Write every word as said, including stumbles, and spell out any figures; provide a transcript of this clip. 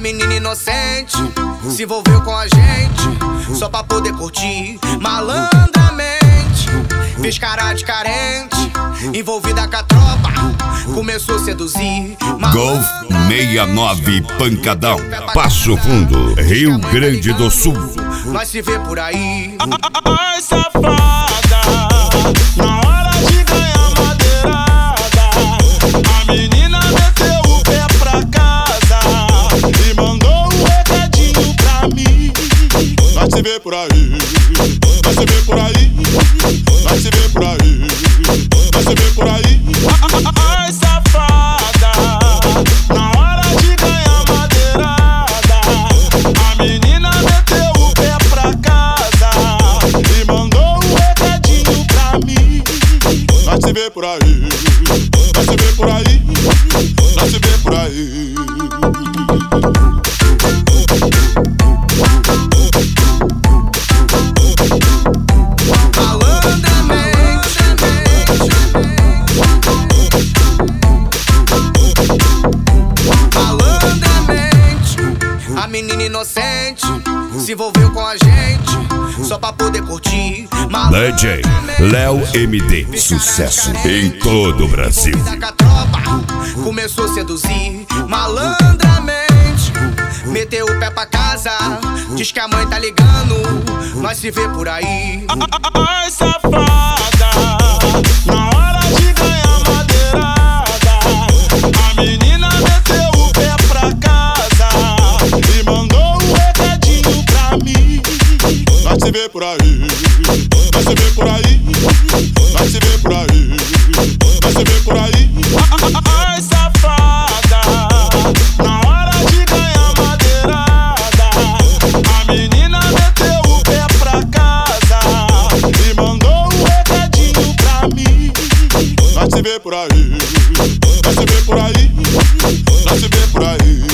menina inocente se envolveu com a gente só pra poder curtir malandramente. Fez cara de carente, envolvida com a tropa, começou a seduzir. Golf sessenta e nove Pancadão, Passo Fundo, Rio Grande do Sul. Nós se vê por aí. Ai, safada, na hora de ganhar madeirada, a menina meteu o pé pra casa e mandou um recadinho pra mim. Nós se vê por aí, nós se vê por aí, nós se vê por aí, nós se vê por aí. Ai, safada, na hora de ganhar madeirada, a menina meteu o pé pra casa e mandou um recadinho pra mim. Nós se vê por aí, nós se vê por aí, nós se vê por aí. A menina inocente se envolveu com a gente só pra poder curtir D J Léo M D, sucesso em todo o Brasil. Com a tropa, começou a seduzir malandramente. Meteu o pé pra casa, diz que a mãe tá ligando. Nós se vê por aí. Ai, safada, na hora de ganhar madeirada, a menina meteu o pé pra casa e mandou um recadinho pra mim. Nós se vê por aí, nós se vê por aí, nós se vê por aí, nós se vê por aí. Ai, safada, na hora de ganhar madeirada, a menina meteu o pé pra casa e mandou um recadinho pra mim. Nós se vê por aí, nós se vê por aí, nós se vê por aí.